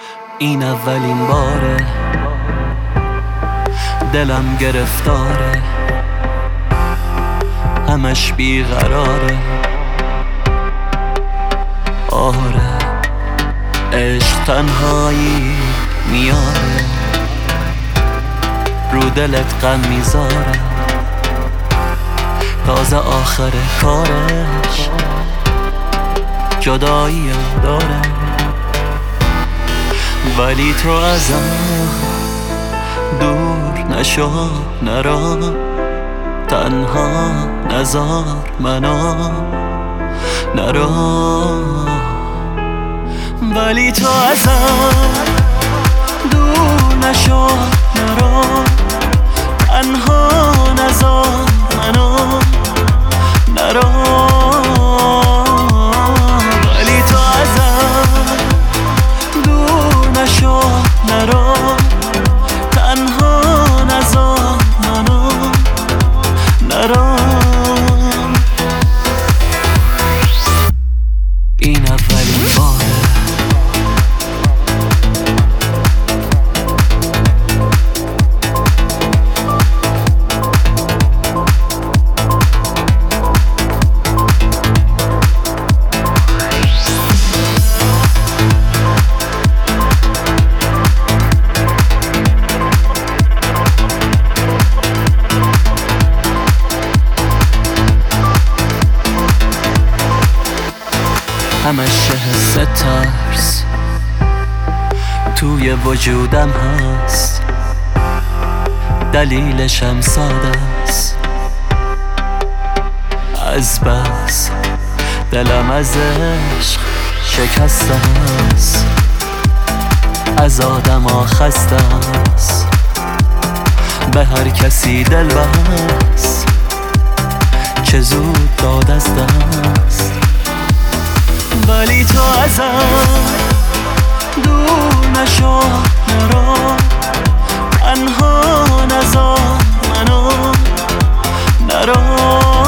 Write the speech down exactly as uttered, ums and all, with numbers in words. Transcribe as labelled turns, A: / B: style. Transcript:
A: این اولین باره دلم گرفتاره، همش بیقراره. آره عشق تنهایی میاره، رو دلت غم میذاره، تازه آخر کارش جدایی داره. ولی تو ازم دور نشو، نرا تنها نذار منو، نرا. ولی تو ازم دور نشو، نرا تنها نذار منو، نرا. ولی تو ازم دور نشو، نرا تنها نذار منو، نرا. این اولین باره همش حس ترس توی وجودم هست، دلیلشم ساده است. از بس دلم از عشق شکسته است، از آدم ها خسته است، به هر کسی دل بست چه زود داد از دست. ولی تو ازم دور نشو، نرا تنها نذار منو، نرا.